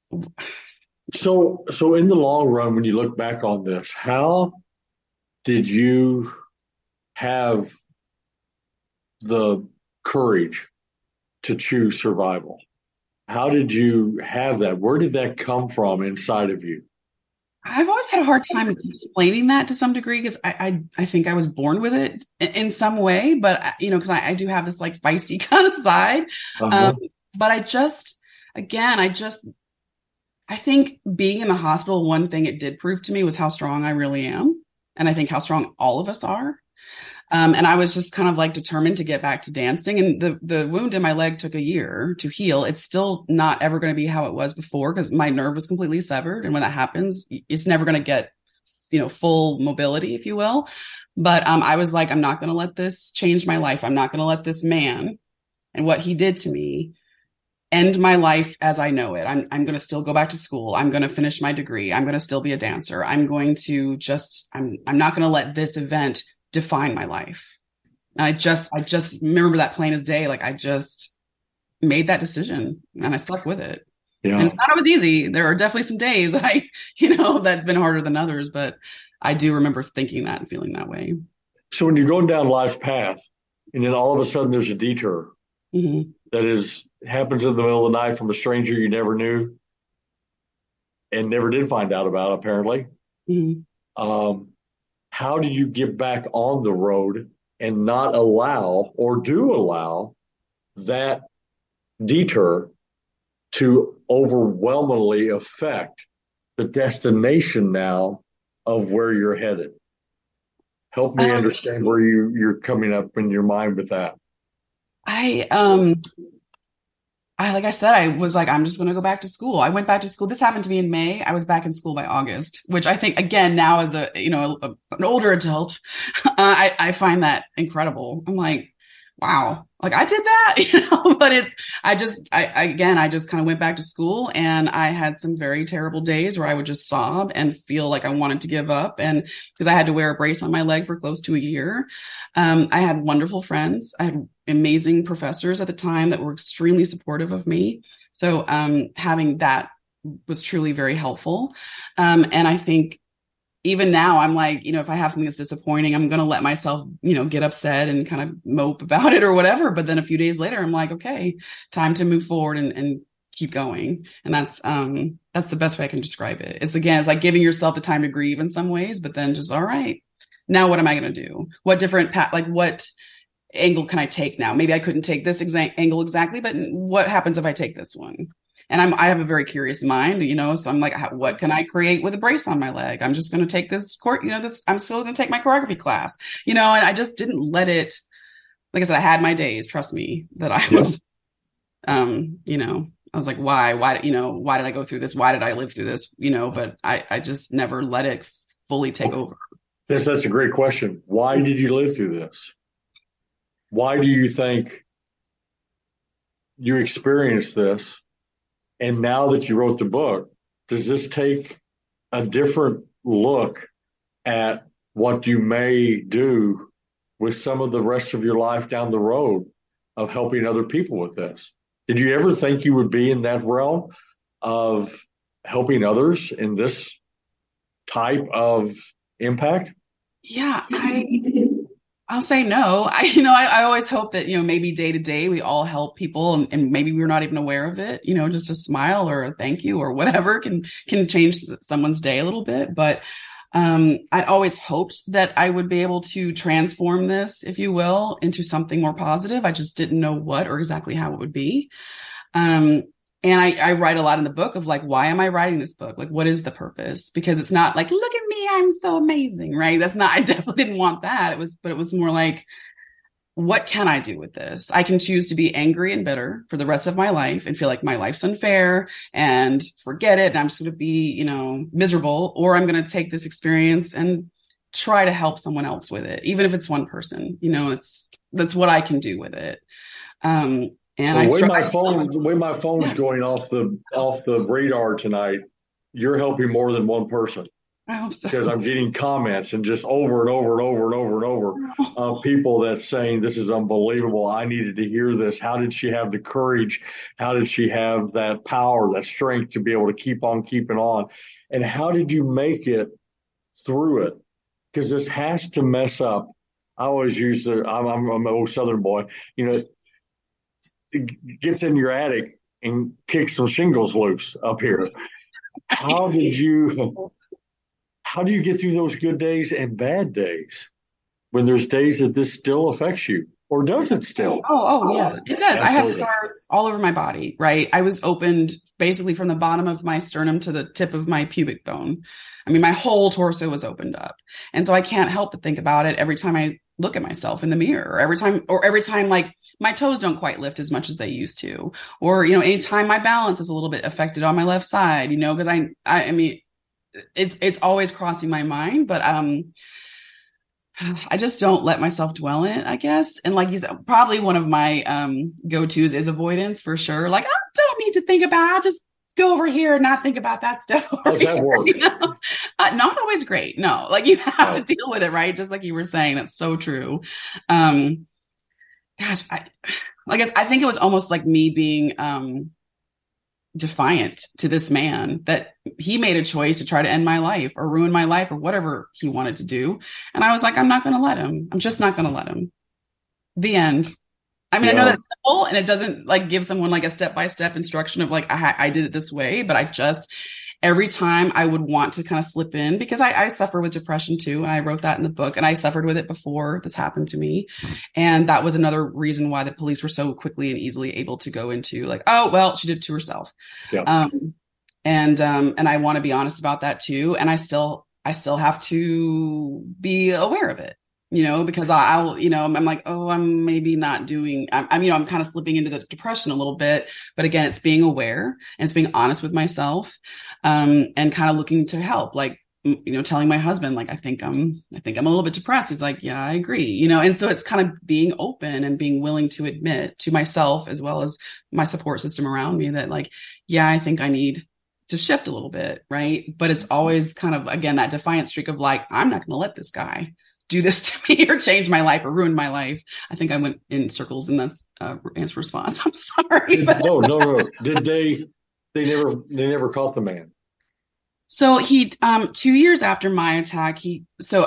so in the long run, when you look back on this, how did you have the courage to choose survival? How did you have that? Where did that come from inside of you? I've always had a hard time explaining that to some degree because I think I was born with it in some way, but because I do have this like feisty kind of side. Uh-huh. But I think being in the hospital, one thing it did prove to me was how strong I really am. And I think how strong all of us are. And I was just kind of like determined to get back to dancing. And the wound in my leg took a year to heal. It's still not ever going to be how it was before because my nerve was completely severed. And when that happens, it's never going to get, full mobility, if you will. But I was like, I'm not going to let this change my life. I'm not going to let this man and what he did to me end my life as I know it. I'm going to still go back to school. I'm going to finish my degree. I'm going to still be a dancer. I'm going to I'm not going to let this event define my life. And I just remember that plain as day. Like I just made that decision and I stuck with it. And it's not always easy. There are definitely some days that that's been harder than others, but I do remember thinking that and feeling that way. So when you're going down life's path and then all of a sudden there's a detour that happens in the middle of the night from a stranger you never knew and never did find out about, apparently. How do you get back on the road and not allow or do allow that detour to overwhelmingly affect the destination now of where you're headed? Help me understand where you're coming up in your mind with that. Like I said, I was like, I'm just going to go back to school. I went back to school. This happened to me in May. I was back in school by August, which I think, again, now as an older adult, I find that incredible. I'm like, wow, like I did that, but I just kind of went back to school, and I had some very terrible days where I would just sob and feel like I wanted to give up. And because I had to wear a brace on my leg for close to a year, I had wonderful friends. I had amazing professors at the time that were extremely supportive of me. So having that was truly very helpful. And I think even now I'm like, if I have something that's disappointing, I'm going to let myself, get upset and kind of mope about it or whatever. But then a few days later, I'm like, okay, time to move forward and keep going. And that's the best way I can describe it. It's like giving yourself the time to grieve in some ways, but then just, all right, now what am I going to do? What different what angle can I take now? Maybe I couldn't take this angle exactly, but what happens if I take this one? And I have a very curious mind, so I'm like, what can I create with a brace on my leg? I'm just going to take this I'm still going to take my choreography class, and I just didn't let it, like I said, I had my days, trust me, that I was, I was like, why did I go through this? Why did I live through this? But I just never let it fully take over. Yes, that's a great question. Why did you live through this? Why do you think you experienced this? And now that you wrote the book, does this take a different look at what you may do with some of the rest of your life down the road of helping other people with this? Did you ever think you would be in that realm of helping others in this type of impact? Yeah, I'll say no. I always hope that, maybe day to day we all help people and maybe we're not even aware of it, just a smile or a thank you or whatever can change someone's day a little bit. But I'd always hoped that I would be able to transform this, if you will, into something more positive. I just didn't know what or exactly how it would be. And I write a lot in the book of like, why am I writing this book? Like, what is the purpose? Because it's not like, look at me, I'm so amazing, right? I definitely didn't want that. It was more like, what can I do with this? I can choose to be angry and bitter for the rest of my life and feel like my life's unfair and forget it. And I'm just going to be, miserable, or I'm going to take this experience and try to help someone else with it. Even if it's one person, that's what I can do with it. And the way my phone's going off the radar tonight, you're helping more than one person. I hope so. Because I'm getting comments and just over and over and over and over and over of people that's saying, this is unbelievable. I needed to hear this. How did she have the courage? How did she have that power, that strength to be able to keep on keeping on? And how did you make it through it? Because this has to mess up. I always use I'm an old Southern boy, gets in your attic and kicks some shingles loose up here. How do you get through those good days and bad days when there's days that this still affects you, or does it still? Oh yeah, it does. Absolutely. I have scars all over my body, right? I was opened basically from the bottom of my sternum to the tip of my pubic bone. I mean, my whole torso was opened up. And so I can't help but think about it every time I look at myself in the mirror, or every time like my toes don't quite lift as much as they used to, or, anytime my balance is a little bit affected on my left side, because I mean, it's always crossing my mind, but, I just don't let myself dwell in it, I guess. And like you said, probably one of my, go-tos is avoidance for sure. Like, I don't need to think about, I'll just go over here and not think about that stuff. How's that work? Not always great. No, like you have to deal with it, right? Just like you were saying, that's so true. Gosh, I think it was almost like me being defiant to this man that he made a choice to try to end my life or ruin my life or whatever he wanted to do. And I was like, I'm not going to let him. I'm just not going to let him. The end. I mean, I know that's simple and it doesn't like give someone like a step-by-step instruction of like, I did it this way, but every time I would want to kind of slip in because I suffer with depression too. And I wrote that in the book and I suffered with it before this happened to me. And that was another reason why the police were so quickly and easily able to go into like, oh, well, she did it to herself. Yeah. And I want to be honest about that too. And I still have to be aware of it. Because I'll, I'm like, oh, I'm maybe not doing, I'm kind of slipping into the depression a little bit, but again, it's being aware and it's being honest with myself, and kind of looking to help, like, telling my husband, like, I think I'm a little bit depressed. He's like, yeah, I agree, and so it's kind of being open and being willing to admit to myself as well as my support system around me that like, yeah, I think I need to shift a little bit. Right. But it's always kind of, again, that defiant streak of like, I'm not going to let this guy do this to me or change my life or ruin my life. I think I went in circles in this answer response. I'm sorry. No. Did they never caught the man? So he, 2 years after my attack, to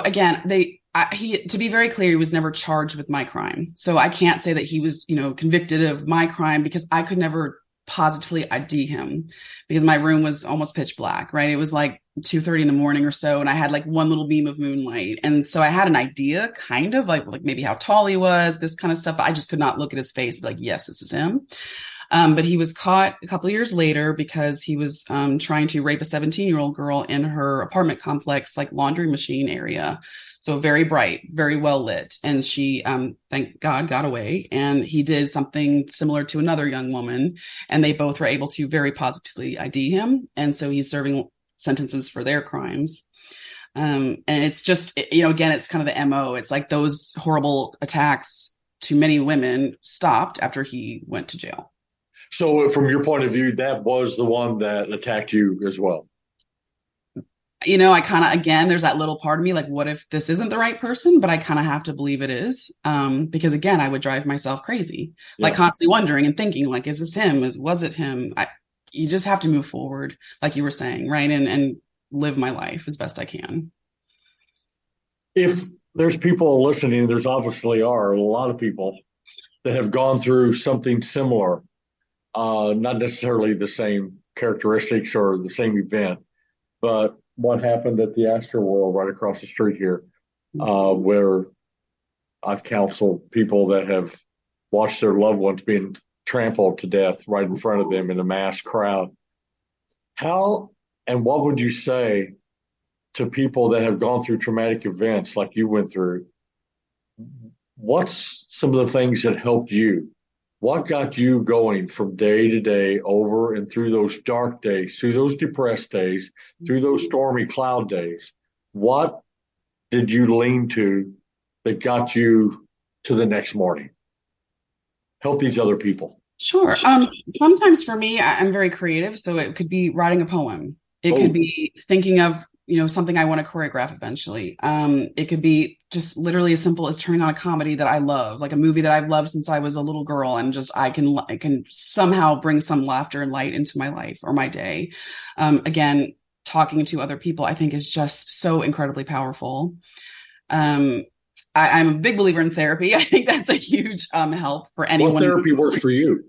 be very clear, he was never charged with my crime. So I can't say that he was, convicted of my crime because I could never positively ID him because my room was almost pitch black, right? It was like 2:30 in the morning or so. And I had like one little beam of moonlight. And so I had an idea kind of like maybe how tall he was, this kind of stuff. But I just could not look at his face and be like, yes, this is him. But he was caught a couple of years later because he was trying to rape a 17-year-old girl in her apartment complex, like laundry machine area. So very bright, very well lit. And she, thank God, got away. And he did something similar to another young woman. And they both were able to very positively ID him. And so he's serving sentences for their crimes. And it's just, again, it's kind of the MO. It's like those horrible attacks to many women stopped after he went to jail. So from your point of view, that was the one that attacked you as well. I kind of, again, there's that little part of me, like, what if this isn't the right person? But I kind of have to believe it is. Because again, I would drive myself crazy, like constantly wondering and thinking like, is this him? Was it him? You just have to move forward, like you were saying, right? And live my life as best I can. If there's people listening, there's obviously are a lot of people that have gone through something similar, not necessarily the same characteristics or the same event, but what happened at the Astroworld right across the street here, where I've counseled people that have watched their loved ones being trampled to death right in front of them in a mass crowd. How and what would you say to people that have gone through traumatic events like you went through? What's some of the things that helped you? What got you going from day to day over and through those dark days, through those depressed days, through those stormy cloud days? What did you lean to that got you to the next morning? Help these other people. Sure. Sometimes for me, I'm very creative. So it could be writing a poem. It could be thinking of, something I want to choreograph eventually. It could be just literally as simple as turning on a comedy that I love, like a movie that I've loved since I was a little girl, and just I can somehow bring some laughter and light into my life or my day. Again, talking to other people, I think is just so incredibly powerful. I'm a big believer in therapy. I think that's a huge help for anyone. What therapy works for you?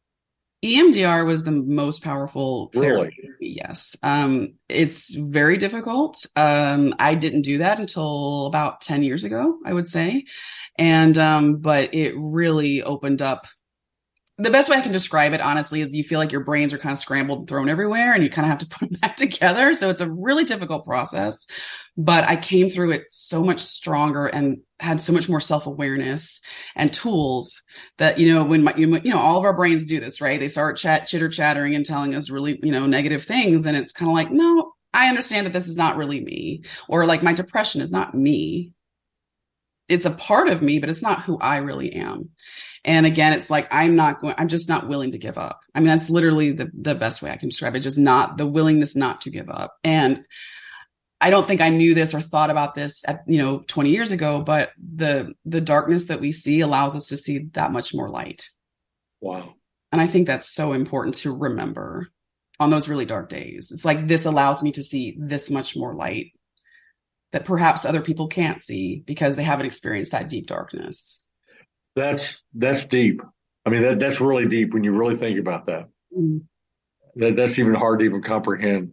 EMDR was the most powerful therapy. Really? Yes. It's very difficult. I didn't do that until about 10 years ago, I would say. And, but it really opened up. The best way I can describe it, honestly, is you feel like your brains are kind of scrambled and thrown everywhere and you kind of have to put them back together. So it's a really difficult process, but I came through it so much stronger and had so much more self-awareness and tools that, when all of our brains do this, right? They start chitter-chattering and telling us really, negative things. And it's kind of like, no, I understand that this is not really me, or like my depression is not me. It's a part of me, but it's not who I really am. And again, it's like, I'm just not willing to give up. I mean, that's literally the best way I can describe it. Just not the willingness not to give up. And I don't think I knew this or thought about this at, 20 years ago, but the darkness that we see allows us to see that much more light. Wow. And I think that's so important to remember. on those really dark days. It's like, this allows me to see this much more light that perhaps other people can't see because they haven't experienced that deep darkness. That's deep. I mean, that's really deep when you really think about that. Mm. That's even hard to even comprehend.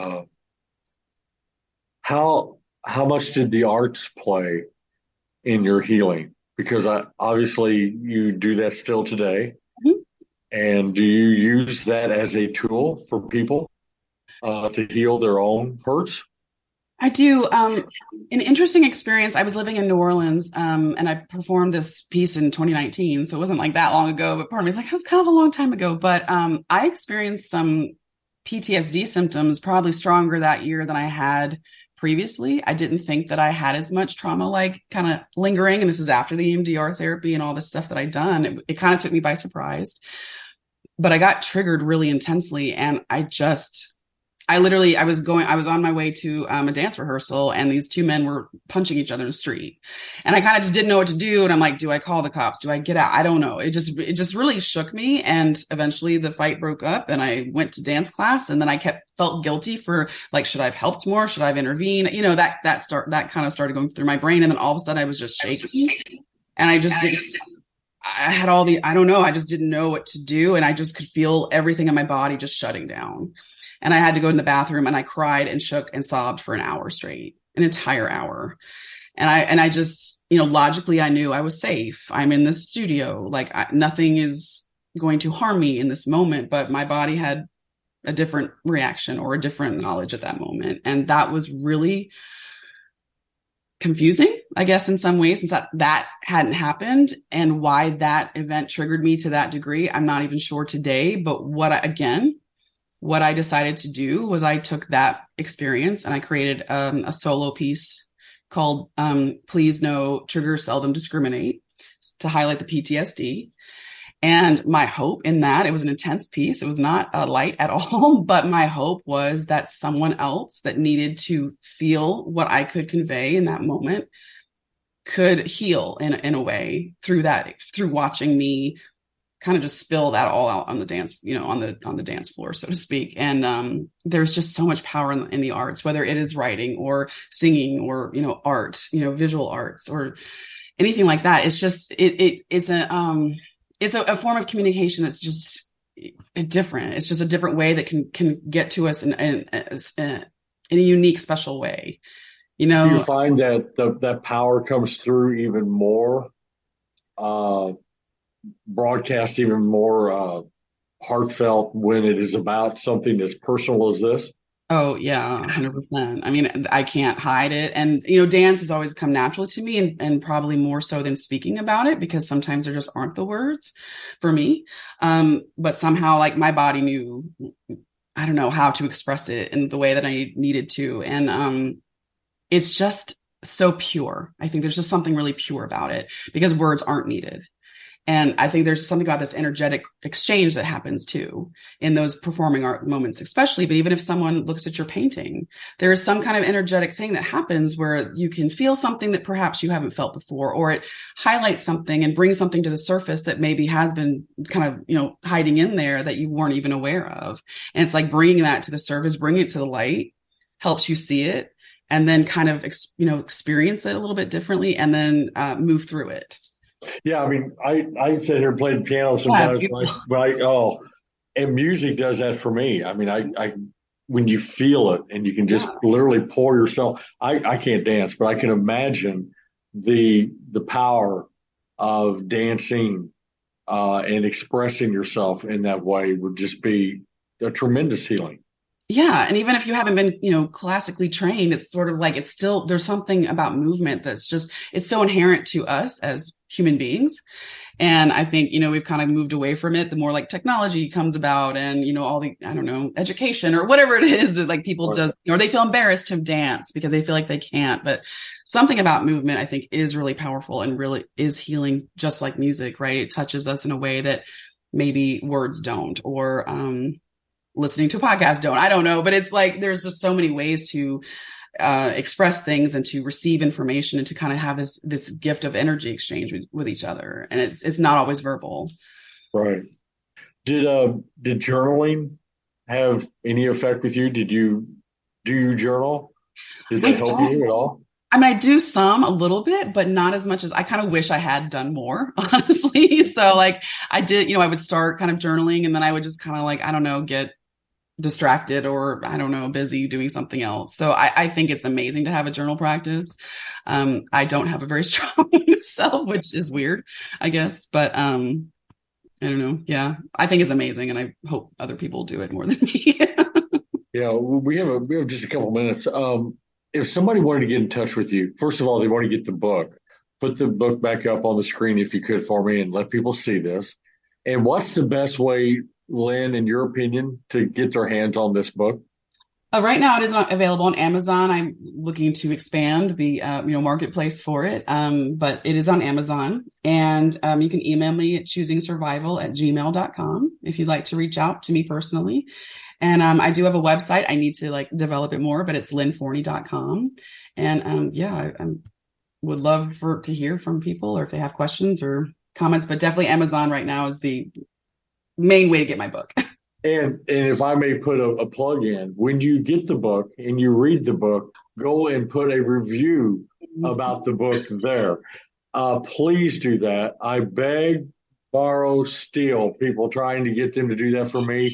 How much did the arts play in your healing? Because obviously you do that still today. Mm-hmm. And do you use that as a tool for people to heal their own hurts? I do. An interesting experience. I was living in New Orleans, and I performed this piece in 2019. So it wasn't like that long ago, but part of me is like, it was kind of a long time ago. But I experienced some PTSD symptoms probably stronger that year than I had previously. I didn't think that I had as much trauma, like kind of lingering. And this is after the EMDR therapy and all this stuff that I'd done. It kind of took me by surprise, but I got triggered really intensely. And I was on my way to a dance rehearsal, and these two men were punching each other in the street. And I kind of just didn't know what to do. And I'm like, do I call the cops? Do I get out? I don't know. It just really shook me. And eventually the fight broke up, and I went to dance class. And then I felt guilty for, like, should I have helped more? Should I have intervened? You know, that kind of started going through my brain. And then all of a sudden I was just shaking, and I just didn't know what to do. And I just could feel everything in my body just shutting down. And I had to go in the bathroom, and I cried and shook and sobbed for an hour straight, an entire hour. And I just, logically I knew I was safe. I'm in this studio. Like, nothing is going to harm me in this moment, but my body had a different reaction or a different knowledge at that moment. And that was really confusing, I guess, in some ways, since that hadn't happened. And why that event triggered me to that degree, I'm not even sure today. But what I decided to do was I took that experience and I created a solo piece called Please No Trigger Seldom Discriminate, to highlight the PTSD. And my hope in that, it was an intense piece. It was not light at all, but my hope was that someone else that needed to feel what I could convey in that moment could heal in a way through watching me kind of just spill that all out on the dance, on the dance floor, so to speak. And there's just so much power in the arts, whether it is writing or singing or, art, visual arts or anything like that. It's just, it's a form of communication that's just different. It's just a different way that can get to us in a unique, special way. Do you find that that power comes through even more, broadcast even more heartfelt when it is about something as personal as this? Oh yeah, 100%. I mean, I can't hide it. And, dance has always come naturally to me, and probably more so than speaking about it, because sometimes there just aren't the words for me. But somehow, like, my body knew, I don't know, how to express it in the way that I needed to. And it's just so pure. I think there's just something really pure about it, because words aren't needed. And I think there's something about this energetic exchange that happens too in those performing art moments, especially. But even if someone looks at your painting, there is some kind of energetic thing that happens where you can feel something that perhaps you haven't felt before, or it highlights something and brings something to the surface that maybe has been kind of, hiding in there that you weren't even aware of. And it's like bringing that to the surface, bringing it to the light, helps you see it, and then kind of, experience it a little bit differently, and then move through it. Yeah, I mean, I sit here and play the piano sometimes, and music does that for me. I mean, I when you feel it and you can just literally pour yourself. I can't dance, but I can imagine the power of dancing and expressing yourself in that way would just be a tremendous healing. Yeah. And even if you haven't been, classically trained, it's sort of like, it's still, there's something about movement that's just, it's so inherent to us as human beings. And I think, we've kind of moved away from it. The more like technology comes about and, all the, I don't know, education or whatever it is that like people just, or they feel embarrassed to dance because they feel like they can't. But something about movement, I think, is really powerful and really is healing, just like music, right? It touches us in a way that maybe words don't, or, listening to a podcast don't. I don't know, but it's like there's just so many ways to express things and to receive information and to kind of have this gift of energy exchange with each other. And it's not always verbal. Right. Did journaling have any effect with you? Do you journal? Did I that help don't. you at all? I mean, I do some a little bit, but not as much as I kind of wish I had done more, honestly. So, like, I did, I would start kind of journaling and then I would just kind of like, I don't know, get distracted or I don't know, busy doing something else. So, I think it's amazing to have a journal practice. I don't have a very strong self, which is weird, I guess. But I don't know. Yeah, I think it's amazing, and I hope other people do it more than me. Yeah, we have just a couple minutes. If somebody wanted to get in touch with you, first of all, they want to get the book. Put the book back up on the screen if you could for me, and let people see this. And what's the best way, Lynn, in your opinion, to get their hands on this book? Right now, it is not available on Amazon. I'm looking to expand the marketplace for it, but it is on Amazon. And you can email me at choosingsurvival@gmail.com if you'd like to reach out to me personally. And I do have a website. I need to like develop it more, but it's lynnforney.com. And I would love to hear from people or if they have questions or comments. But definitely Amazon right now is the main way to get my book. And if I may put a plug in, when you get the book and you read the book, go and put a review about the book there. Please do that. I beg, borrow, steal people trying to get them to do that for me.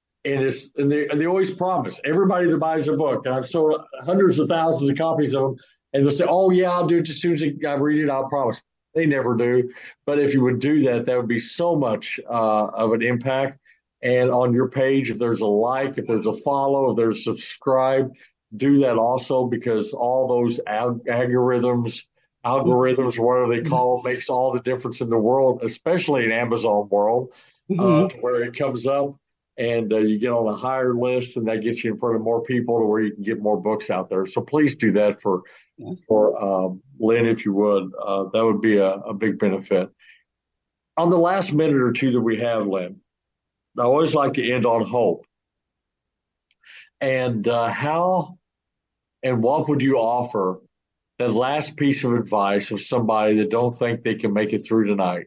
And they always promise everybody that buys a book, and I've sold hundreds of thousands of copies of them, and they'll say, "Oh yeah, I'll do it as soon as I read it. I'll promise." They never do. But if you would do that, that would be so much of an impact. And on your page, if there's a like, if there's a follow, if there's subscribe, do that also because all those algorithms, whatever they call it, makes all the difference in the world, especially in Amazon world, to where it comes up and you get on a higher list, and that gets you in front of more people to where you can get more books out there. So please do that for Lynn, if you would. That would be a big benefit. On the last minute or two that we have, Lynn, I always like to end on hope. And how and what would you offer that last piece of advice of somebody that don't think they can make it through tonight?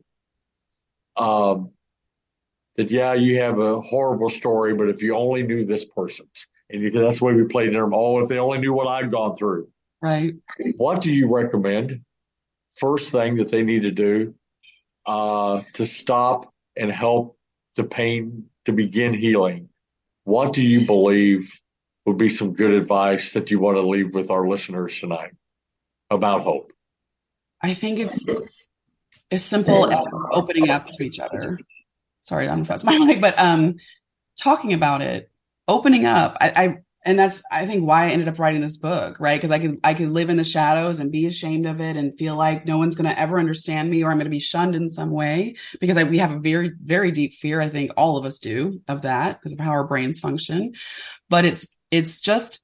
That, yeah, you have a horrible story, but if you only knew this person's, and that's the way we played in them. Oh, if they only knew what I've gone through. Right. What do you recommend? First thing that they need to do to stop and help the pain to begin healing. What do you believe would be some good advice that you want to leave with our listeners tonight about hope? I think it's as simple as opening up to each other. Sorry, I don't know if that's my mic, but talking about it, opening up. And that's, I think, why I ended up writing this book, right? Because I could live in the shadows and be ashamed of it and feel like no one's going to ever understand me or I'm going to be shunned in some way because we have a very, very deep fear. I think all of us do of that because of how our brains function. But it's just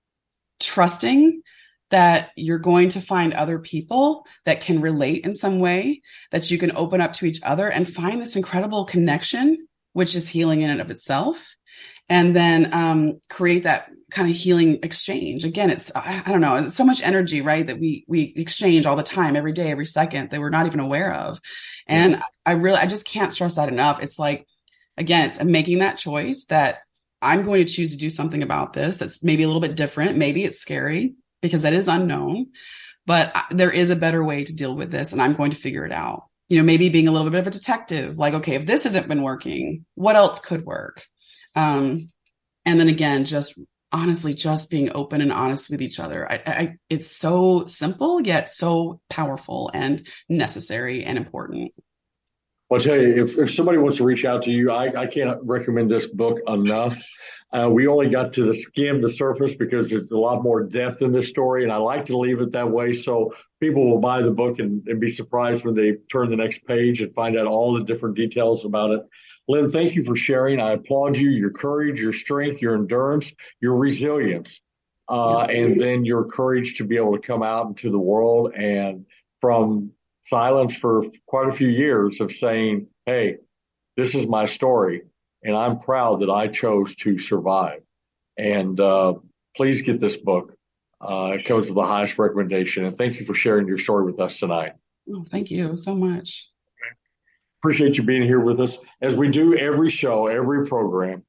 trusting that you're going to find other people that can relate in some way, that you can open up to each other and find this incredible connection, which is healing in and of itself. And then create that kind of healing exchange. Again, it's, I don't know, it's so much energy, right? That we exchange all the time, every day, every second that we're not even aware of. And I just can't stress that enough. It's like, again, it's making that choice that I'm going to choose to do something about this. That's maybe a little bit different. Maybe it's scary because that is unknown, but there is a better way to deal with this. And I'm going to figure it out. Maybe being a little bit of a detective, like, okay, if this hasn't been working, what else could work? And then again, just honestly, just being open and honest with each other. It's so simple, yet so powerful and necessary and important. Well, I'll tell you, if somebody wants to reach out to you, I can't recommend this book enough. We only got to skim the surface because there's a lot more depth in this story, and I like to leave it that way so people will buy the book and be surprised when they turn the next page and find out all the different details about it. Lynn, thank you for sharing. I applaud you, your courage, your strength, your endurance, your resilience, and then your courage to be able to come out into the world and from silence for quite a few years of saying, hey, this is my story, and I'm proud that I chose to survive. And please get this book. It comes with the highest recommendation. And thank you for sharing your story with us tonight. Oh, thank you so much. Appreciate you being here with us. As we do every show, every program,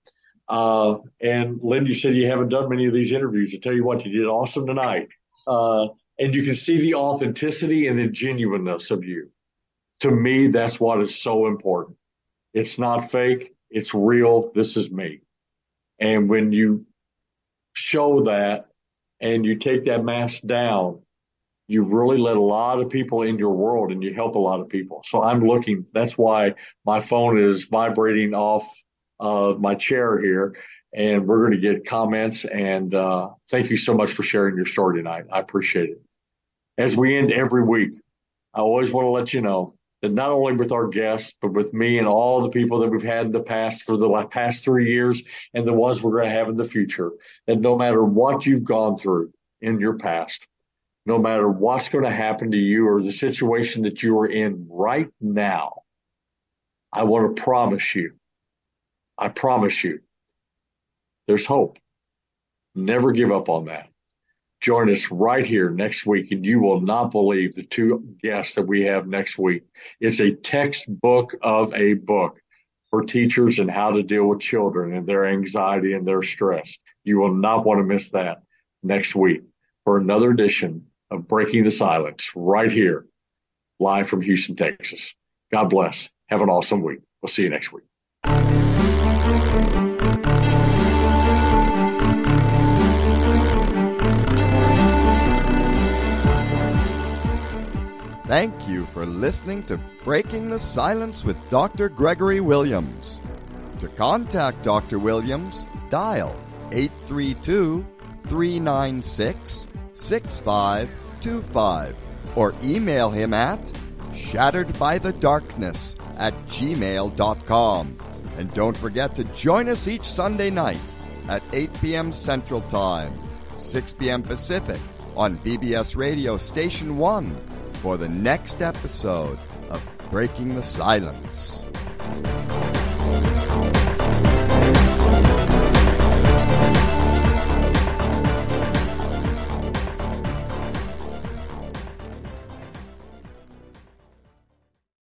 And Lynn, you said you haven't done many of these interviews. I tell you what, you did awesome tonight. And you can see the authenticity and the genuineness of you. To me, that's what is so important. It's not fake. It's real. This is me. And when you show that and you take that mask down, you really let a lot of people in your world and you help a lot of people. So I'm looking, that's why my phone is vibrating off my chair here, and we're going to get comments. And thank you so much for sharing your story tonight. I appreciate it. As we end every week, I always want to let you know that not only with our guests, but with me and all the people that we've had in the past for the past 3 years and the ones we're going to have in the future, that no matter what you've gone through in your past, no matter what's going to happen to you or the situation that you are in right now, I want to promise you, I promise you, there's hope. Never give up on that. Join us right here next week, and you will not believe the two guests that we have next week. It's a textbook of a book for teachers and how to deal with children and their anxiety and their stress. You will not want to miss that next week for another edition of Breaking the Silence right here, live from Houston, Texas. God bless. Have an awesome week. We'll see you next week. Thank you for listening to Breaking the Silence with Dr. Gregory Williams. To contact Dr. Williams, dial 832-396-6525 or email him at shatteredbythedarkness@gmail.com. And don't forget to join us each Sunday night at 8 p.m. Central Time, 6 p.m. Pacific on BBS Radio Station 1 for the next episode of Breaking the Silence.